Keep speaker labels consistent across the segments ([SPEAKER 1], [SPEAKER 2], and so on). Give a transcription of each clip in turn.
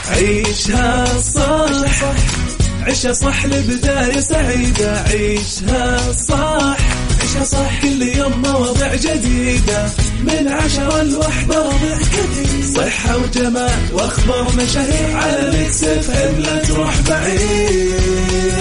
[SPEAKER 1] عيشها صح عيشها صح لبداية سعيدة. عيشها صح عيشها صح كل يوم مواضيع جديدة من 10 ل1 مواضيع كثير صحة وجمال واخبار مشاهير على ميكس اف ام لا تروح بعيد.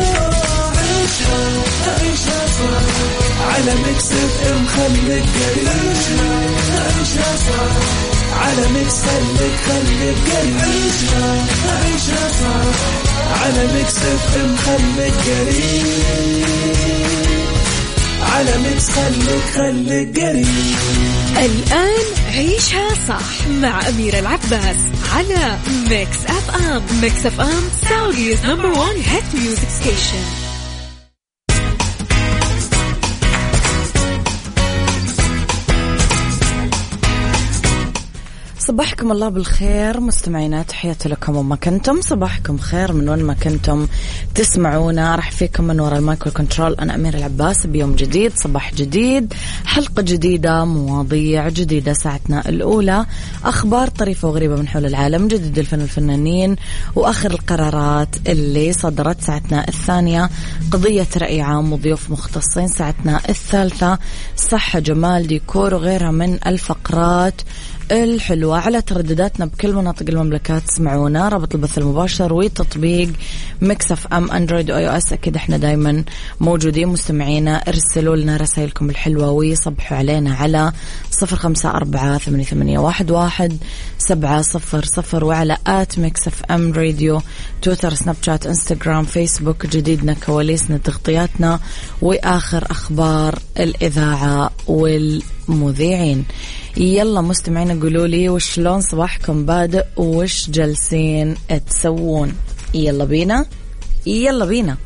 [SPEAKER 1] عيشها صح على ميكس اف ام خليك قريب. عيشها صح على ميكس خليك قريب. عيشها صح على ميكس اف ام خليك قريب. على ميكس خليك قريب.
[SPEAKER 2] الآن عيشها صح مع أميرة العباس على ميكس اف ام. ميكس اف ام سعوديز نمبر 1 هيت ميوزك ستيشن. صباحكم الله بالخير مستمعينا، تحياتي لكم وما كنتم. صباحكم خير من وين ما كنتم تسمعونا. راح فيكم من وراء المايكرو كنترول أنا أميرة العباس بيوم جديد، صباح جديد، حلقة جديدة، مواضيع جديدة. ساعتنا الأولى أخبار طريفة وغريبة من حول العالم، جديد الفن والفنانين، وآخر القرارات اللي صدرت. ساعتنا الثانية قضية رأي عام وضيوف مختصين. ساعتنا الثالثة صحة جمال ديكور وغيرها من الفقرات الحلوة. على تردداتنا بكل مناطق المملكة تسمعونا، رابط البث المباشر وتطبيق ميكس اف ام اندرويد واي او اس. اكيد احنا دايما موجودين. مستمعينا ارسلوا لنا رسائلكم الحلوة ويصبحوا علينا على 0548811700 وعلى ميكس اف ام راديو، تويتر، سناب شات، انستغرام، فيسبوك. جديدنا، كواليسنا، تغطياتنا، واخر اخبار الاذاعة والمذيعين. يلا مستمعين قولوا لي وشلون صباحكم بادئ وش جالسين تسوون. يلا بينا يلا بينا.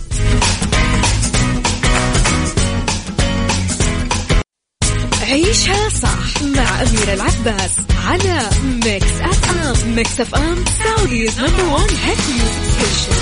[SPEAKER 2] عيشها صح مع أميرة العباس على ميكس اف ام. ميكس اف ام سعوديز نمبر 1 هيت ميوزك ستيشن.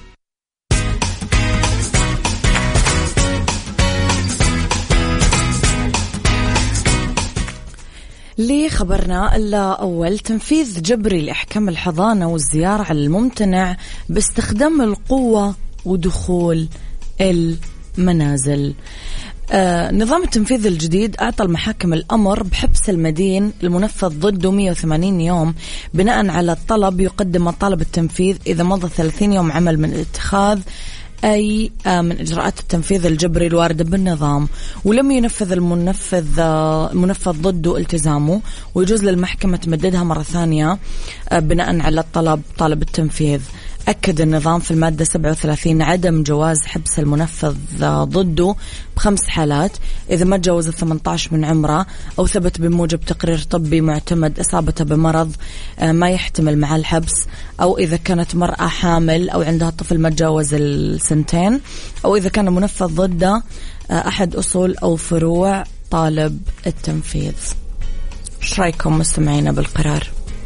[SPEAKER 3] لخبرنا الأول، تنفيذ جبري لأحكام الحضانة والزيارة على الممتنع باستخدام القوة ودخول المنازل. نظام التنفيذ الجديد أعطى المحاكم الأمر بحبس المدين المنفذ ضده 180 يوم بناء على الطلب يقدم طالب التنفيذ إذا مضى 30 يوم عمل من اتخاذ أي من إجراءات التنفيذ الجبري الواردة بالنظام، ولم ينفذ المنفذ ضده التزامه، ويجوز للمحكمة تمددها مرة ثانية بناء على طالب التنفيذ. أكد النظام في المادة 37 عدم جواز حبس المنفذ ضده ب5 حالات: إذا ما تجاوز 18 من عمره، أو ثبت بموجب تقرير طبي معتمد إصابته بمرض ما يحتمل مع الحبس، أو إذا كانت مرأة حامل أو عندها طفل ما تجاوز 2 أو إذا كان منفذ ضده أحد أصول أو فروع طالب التنفيذ. إيش رأيكم مستمعينا بالقرار؟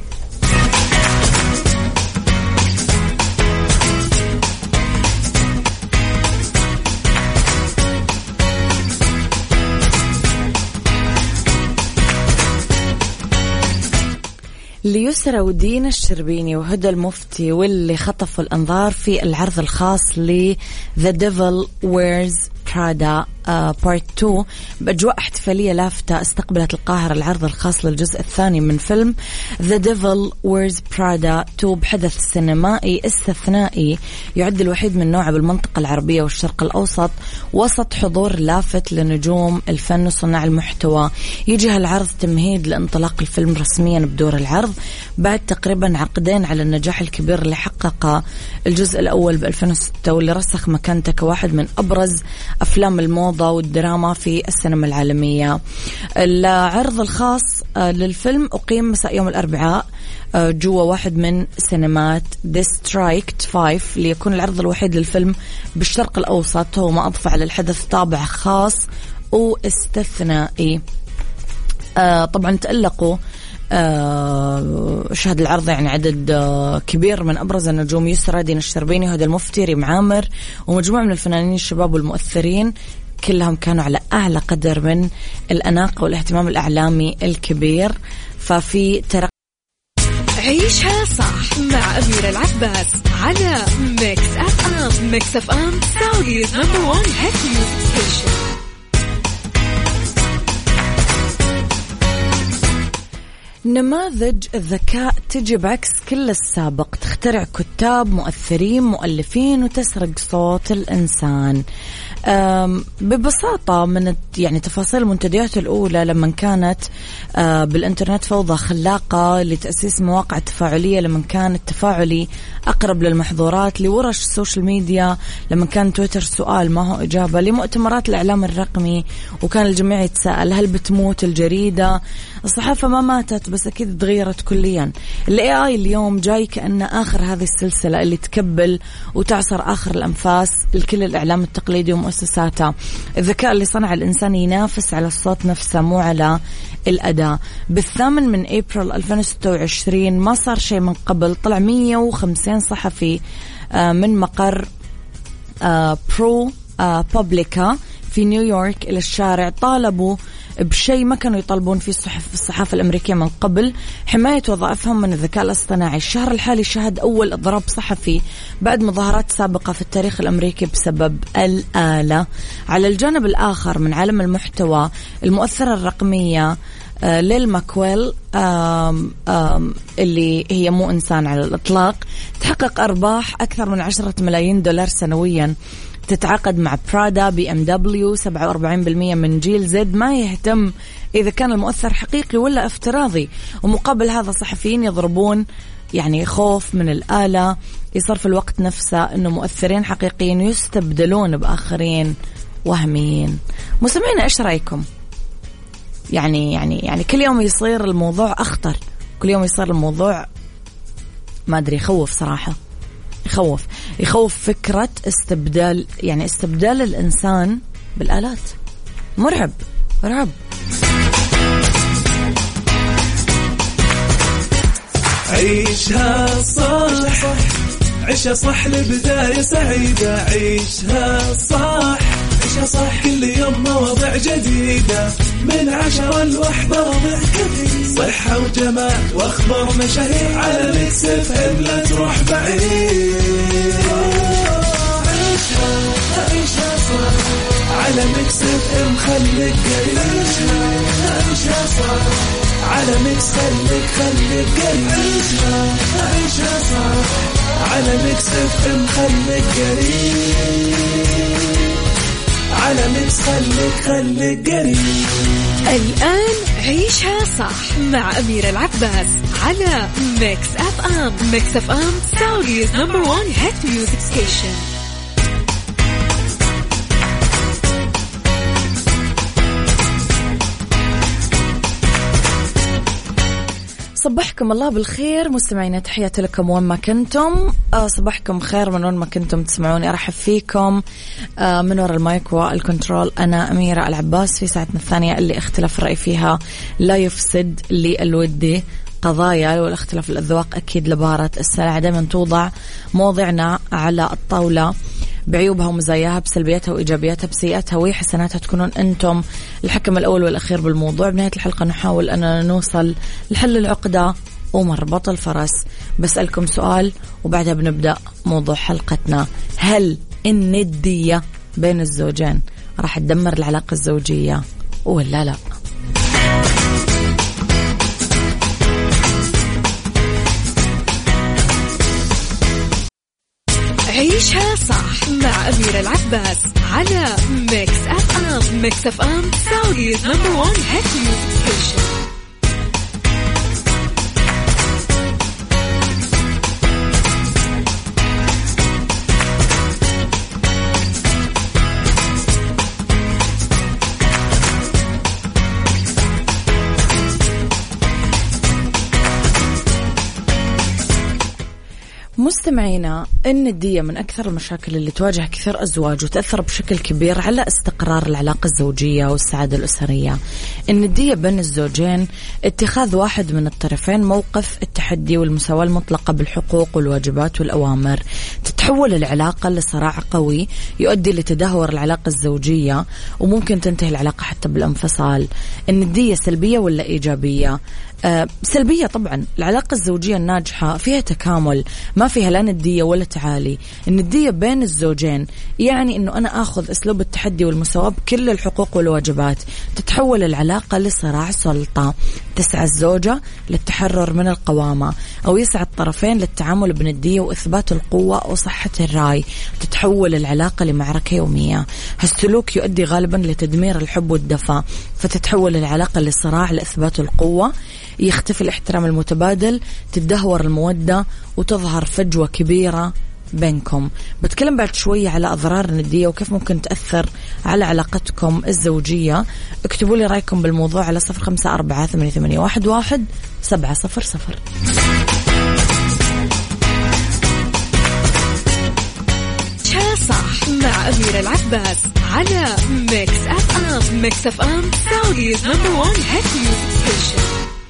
[SPEAKER 3] ليسرى ودين الشربيني وهدى المفتي واللي خطفوا الأنظار في العرض الخاص ل The Devil Wears Prada Part 2 بأجواء احتفالية لافتة. استقبلت القاهرة العرض الخاص للجزء الثاني من فيلم The Devil Wears Prada 2 بحدث سينمائي استثنائي يعد الوحيد من نوعه بالمنطقة العربية والشرق الأوسط، وسط حضور لافت لنجوم الفن وصناع المحتوى. يجي هالعرض تمهيد لانطلاق الفيلم رسميا بدور العرض بعد تقريبا عقدين على النجاح الكبير اللي حققه الجزء الأول ب2006، واللي رسخ مكانته كواحد من أبرز أفلام الموضة والدراما في السينما العالمية. العرض الخاص للفيلم أقيم مساء يوم الأربعاء جوا واحد من سينمات ديسترايكت 5، ليكون العرض الوحيد للفيلم بالشرق الأوسط، هو ما أضفى على الحدث طابع خاص واستثنائي. طبعا تألقوا شهد العرض يعني عدد كبير من أبرز النجوم: يسرى، دين الشربيني، هدى المفتي، ريم عامر، ومجموعة من الفنانين الشباب والمؤثرين. كلهم كانوا على أعلى قدر من الأناقة والاهتمام الإعلامي الكبير. ففي
[SPEAKER 4] عيشها صح مع أميرة العباس على ميكس أف أم. ميكس أف أم سعوديز نمبر 1 هيت ميوزك ستيشن.
[SPEAKER 3] نماذج الذكاء تجي بعكس كل السابق، تخترع كتاب، مؤثرين، مؤلفين، وتسرق صوت الإنسان. ببساطة من يعني تفاصيل المنتديات الأولى لما كانت بالإنترنت فوضى خلاقة، لتأسيس مواقع تفاعلية لما كان التفاعلي أقرب للمحظورات، لورش السوشيال ميديا لما كان تويتر سؤال ما هو إجابة، لمؤتمرات الإعلام الرقمي وكان الجميع يتساءل هل بتموت الجريدة. الصحافة ما ماتت بس أكيد تغيرت كليا. ال AI اليوم جاي كأنه آخر هذه السلسلة اللي تكبل وتعصر آخر الأنفاس لكل الإعلام التقليدي ومؤسساته. الذكاء اللي صنع الإنسان ينافس على الصوت نفسه مو على الأداء. بالثامن من أبريل 2026 ما صار شيء من قبل، طلع 150 صحفي من مقر برو بابليكا في نيويورك إلى الشارع، طالبوا بشيء ما كانوا يطالبون فيه الصحافة الأمريكية من قبل، حماية وظائفهم من الذكاء الاصطناعي. الشهر الحالي شهد أول إضراب صحفي بعد مظاهرات سابقة في التاريخ الأمريكي بسبب الآلة. على الجانب الآخر من عالم المحتوى، المؤثرة الرقمية ليل ماكويل اللي هي مو إنسان على الإطلاق، تحقق أرباح أكثر من 10 ملايين دولار سنويا. تتعاقد مع برادا، BMW، 47% من جيل زد ما يهتم إذا كان المؤثر حقيقي ولا افتراضي. ومقابل هذا صحفيين يضربون يعني خوف من الآلة، يصرف الوقت نفسه إنه مؤثرين حقيقيين يستبدلون بآخرين وهميين. مستمعينا إيش رأيكم؟ يعني كل يوم يصير الموضوع أخطر، كل يوم يصير الموضوع ما أدري، يخوف صراحة، يخوف فكرة استبدال الإنسان بالآلات. مرعب.
[SPEAKER 1] عيشها صح، عيشها صح لبداية سعيدة. عيشها صح كل يوم مواضيع جديدة، من 10 ل1 وضع كثير، صحة وجمال واخبار مشاهير، على ميكس اف ام لا تروح بعيد. عيشها صح على ميكس اف ام خليك قريب. عيشها صح على ميكس خليك قريب. عيشها صح على ميكس اف ام خليك قريب. على ميكس خليك قريب.
[SPEAKER 4] الآن عيشها صح مع أميرة العباس على ميكس أف أم. ميكس أف أم سعوديز نمبر 1 هيت ميوزك ستيشن.
[SPEAKER 3] صبحكم الله بالخير مستمعينا، تحياتي لكم وين ما كنتم. صباحكم خير من وين ما كنتم تسمعوني. أرحب فيكم من وراء المايك والكنترول. أنا أميرة العباس في ساعتنا الثانية اللي اختلاف الرأي فيها لا يفسد للودي قضايا، والاختلاف الأذواق أكيد لبارة السلع. دائما توضع مواضيعنا على الطاولة بعيوبها ومزاياها، بسلبياتها وإيجابياتها، بسيئاتها وحسناتها، تكونون أنتم الحكم الأول والأخير بالموضوع. بنهاية الحلقة نحاول أن نوصل لحل العقدة ومربط الفرس. بسألكم سؤال وبعدها بنبدأ موضوع حلقتنا. هل الندية بين الزوجين راح تدمر العلاقة الزوجية ولا لا؟
[SPEAKER 4] عيشها صح مع أميرة العباس على ميكس أف أم. ميكس أف أم سعوديز نمبر 1 هيت ميوزك ستيشن.
[SPEAKER 3] مستمعينا، الندية من أكثر المشاكل اللي تواجه كثير أزواج وتأثر بشكل كبير على استقرار العلاقة الزوجية والسعادة الأسرية. الندية بين الزوجين اتخاذ واحد من الطرفين موقف التحدي والمساواة المطلقة بالحقوق والواجبات والأوامر. تتحول العلاقة لصراع قوي يؤدي لتدهور العلاقة الزوجية، وممكن تنتهي العلاقة حتى بالانفصال. الندية سلبية ولا إيجابية؟ سلبية طبعا. العلاقة الزوجية الناجحة فيها تكامل، ما فيها لا ندية ولا تعالي. الندية بين الزوجين يعني أنه أنا أخذ أسلوب التحدي والمساواة بكل الحقوق والواجبات. تتحول العلاقة لصراع سلطة، تسعى الزوجة للتحرر من القوامة، أو يسعى الطرفين للتعامل بندية وإثبات القوة وصحة الرأي. تتحول العلاقة لمعركة يومية. هالسلوك يؤدي غالبا لتدمير الحب والدفء، فتتحول العلاقة لصراع لإثبات القوة، يختفي الاحترام المتبادل، تدهور المودة، وتظهر فجوة كبيرة بينكم. بتكلم بعد شوية على أضرار الندية وكيف ممكن تأثر على علاقتكم الزوجية. اكتبوا لي رأيكم بالموضوع على 0548811700.
[SPEAKER 4] صح مع أميرة العباس على ميكس أف أم. ميكس أف أم سعوديز نمبر 1 هيت ميوزك ستيشن.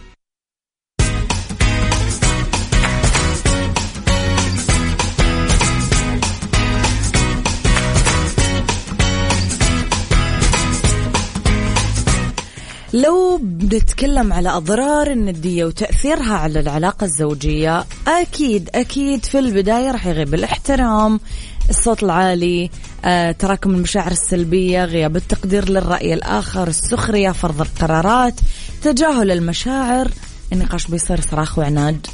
[SPEAKER 3] لو بنتكلم على أضرار الندية وتأثيرها على العلاقة الزوجية، أكيد في البداية رح يغيب الاحترام، الصوت العالي، تراكم المشاعر السلبية، غياب التقدير للرأي الآخر، السخرية، فرض القرارات، تجاهل المشاعر، النقاش بيصير صراخ وعناد،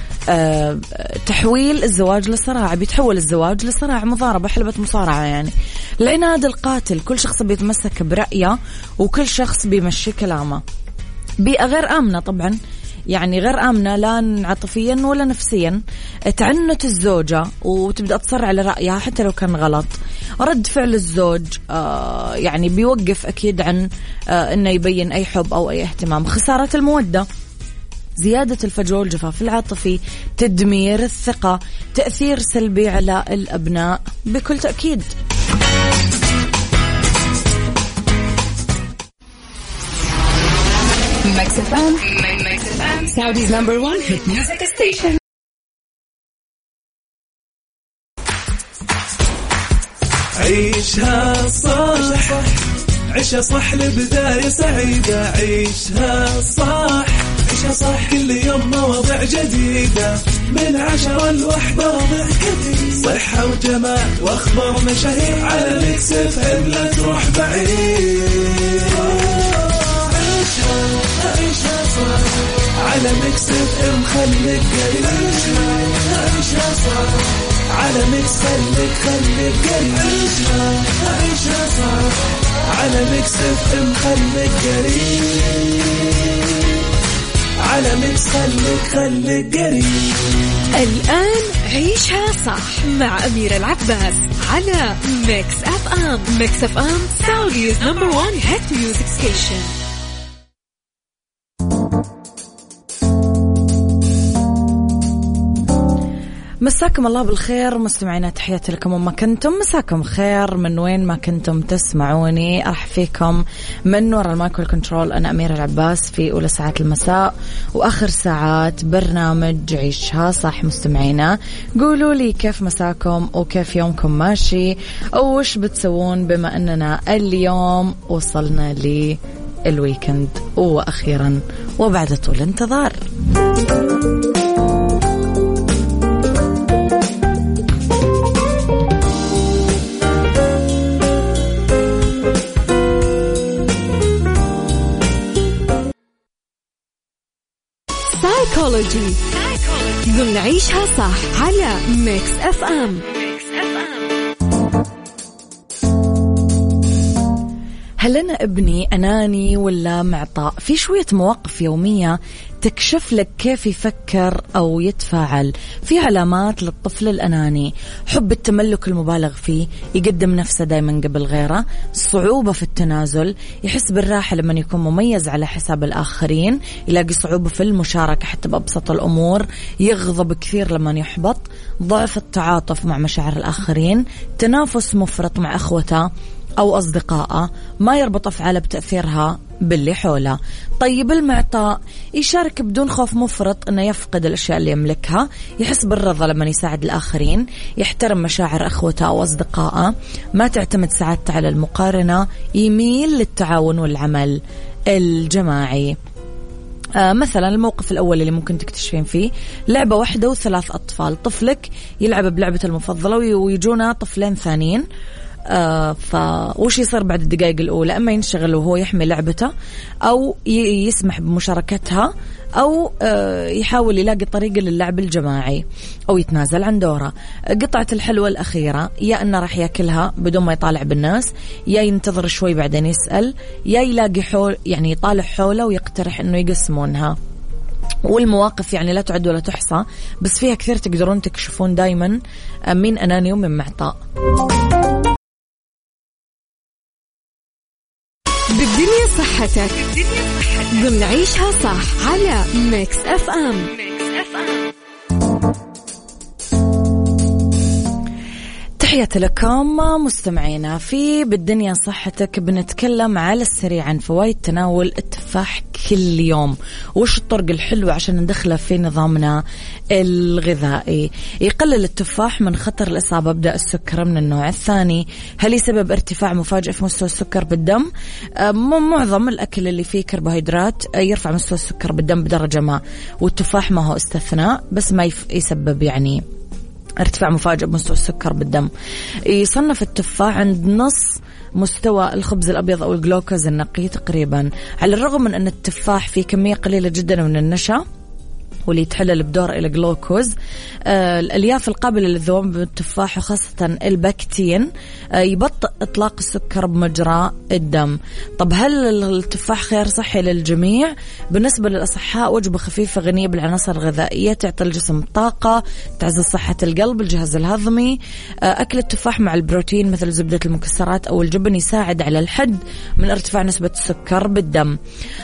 [SPEAKER 3] تحويل الزواج لصراع. بيتحول الزواج لصراع، مضاربة، حلبة مصارعة يعني. العناد القاتل، كل شخص بيتمسك برأيه وكل شخص بيمشي كلامه. بيئة غير آمنة طبعا، يعني غير آمنة لا عاطفيا ولا نفسيا. تعنت الزوجة وتبدأ تصر على رأيها حتى لو كان غلط. رد فعل الزوج يعني بيوقف أكيد عن إنه يبين أي حب أو أي اهتمام. خسارة المودة، زيادة الفجوة والجفاف العاطفي، تدمير الثقة، تأثير سلبي على الأبناء بكل تأكيد.
[SPEAKER 5] Mix FM, Saudi's number 1 hit music station.
[SPEAKER 1] عيشها صح، عيشها صح لبداية سعيدة. عيشها صح، عيشها صح، كل يوم مواضيع جديدة، من 10 ل1 مواضيع كثير، صحة وجمال واخبار مشاهير، على ميكس اف ام لا تروح بعيد. عيشها صح على ميكس اف ام، خليك قريب. عيشها صح على ميكس، خليك قريب. عيشها صح على ميكس اف ام، خليك قريب. على ميكس خليك قريب.
[SPEAKER 4] الآن عيشها صح مع أميرة العباس على ميكس أف أم. ميكس أف أم سعوديز نمبر 1 هيت ميوزك ستيشن.
[SPEAKER 3] مساكم الله بالخير مستمعينا، تحياتي لكم وما كنتم. مساكم خير من وين ما كنتم تسمعوني. أرحب فيكم من وراء المايكرو كنترول. أنا أميرة العباس في أولى ساعات المساء وآخر ساعات برنامج عيشها صح. مستمعينا قولوا لي كيف مساكم وكيف يومكم ماشي، أو وش بتسوون بما أننا اليوم وصلنا للويكند وأخيرا وبعد طول انتظار.
[SPEAKER 4] سايكولوجي ضمن عيشها صح على ميكس اف ام.
[SPEAKER 3] هل أنا ابني أناني ولا معطاء؟ في شوية مواقف يومية تكشف لك كيف يفكر أو يتفاعل. في علامات للطفل الأناني: حب التملك المبالغ فيه، يقدم نفسه دايما قبل غيره، صعوبة في التنازل، يحس بالراحة لما يكون مميز على حساب الآخرين، يلاقي صعوبة في المشاركة حتى بأبسط الأمور، يغضب كثير لما يحبط، ضعف التعاطف مع مشاعر الآخرين، تنافس مفرط مع أخوته أو أصدقائه، ما يربط أفعاله بتأثيرها باللي حوله. طيب المعطاء يشارك بدون خوف مفرط أنه يفقد الأشياء اللي يملكها، يحس بالرضا لما يساعد الآخرين، يحترم مشاعر أخوته أو أصدقائه، ما تعتمد سعادته على المقارنة، يميل للتعاون والعمل الجماعي. مثلا الموقف الأول اللي ممكن تكتشفين فيه لعبة واحدة وثلاث أطفال، طفلك يلعب بلعبة المفضلة ويجونا طفلين ثانيين، فوش يصير بعد الدقائق الأولى؟ أما ينشغل وهو يحمي لعبته، أو يسمح بمشاركتها، أو يحاول يلاقي طريقة للعب الجماعي، أو يتنازل عن دوره. قطعة الحلوى الأخيرة يا أنه راح يأكلها بدون ما يطالع بالناس، يا ينتظر شوي بعدين يسأل، يا يلاقي حول يعني يطالع حوله ويقترح أنه يقسمونها. والمواقف يعني لا تعد ولا تحصى، بس فيها كثير تقدرون تكشفون دايما مين أناني ومن معطاء.
[SPEAKER 4] بالدنيا صحتك ضمن عيشها صح على ميكس اف ام.
[SPEAKER 3] تحياتي لكم مستمعينا في بالدنيا صحتك. بنتكلم على السريع عن فوائد تناول التفاح كل يوم، وش الطرق الحلوة عشان ندخله في نظامنا الغذائي. يقلل التفاح من خطر الإصابة بداء السكر من النوع الثاني. هل يسبب ارتفاع مفاجئ في مستوى السكر بالدم؟ معظم الأكل اللي فيه كربوهيدرات يرفع مستوى السكر بالدم بدرجة ما، والتفاح ما هو استثناء، بس ما يسبب يعني ارتفاع مفاجئ بمستوى السكر بالدم. يصنف التفاح عند نص مستوى الخبز الأبيض أو الجلوكوز النقي تقريبا، على الرغم من أن التفاح فيه كمية قليلة جدا من النشا واللي يتحلل بدور إلى جلوكوز. الألياف القابلة للذوبان بالتفاح وخاصة البكتين يبطئ إطلاق السكر بمجرى الدم. طب هل التفاح خيار صحي للجميع؟ بالنسبة للأصحاء وجبة خفيفة غنية بالعناصر الغذائية تعطي الجسم طاقة، تعزز صحة القلب، الجهاز الهضمي. أكل التفاح مع البروتين مثل زبدة المكسرات أو الجبن يساعد على الحد من ارتفاع نسبة السكر بالدم.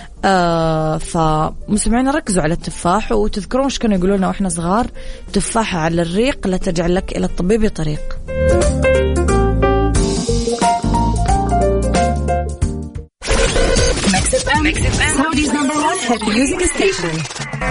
[SPEAKER 3] فمستمعينا ركزوا على التفاح، وتذكرون ايش كانوا يقولون لنا واحنا صغار: تفاحة على الريق لا تجعلك إلى الطبيب طريق.
[SPEAKER 5] Saudi's #1 hit music station.